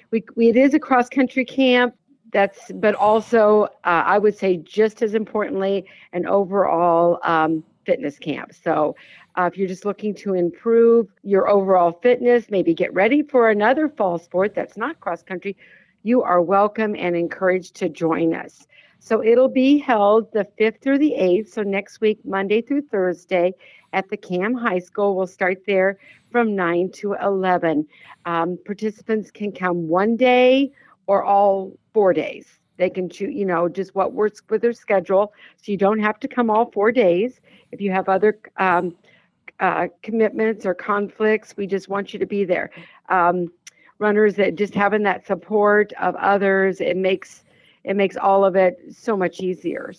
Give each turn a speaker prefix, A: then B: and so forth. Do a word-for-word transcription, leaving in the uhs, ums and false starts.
A: we, we it is a cross country camp. That's but also uh, I would say just as importantly an overall um, fitness camp. So uh, if you're just looking to improve your overall fitness, maybe get ready for another fall sport that's not cross country, you are welcome and encouraged to join us. So it'll be held the fifth through the eighth, so next week, Monday through Thursday at the Cam High School. We'll start there from nine to eleven. Um, participants can come one day or all four days. They can choose, you know, just what works with their schedule. So you don't have to come all four days. If you have other um, uh, commitments or conflicts, we just want you to be there. Um, runners that just having that support of others, it makes it makes all of it so much easier.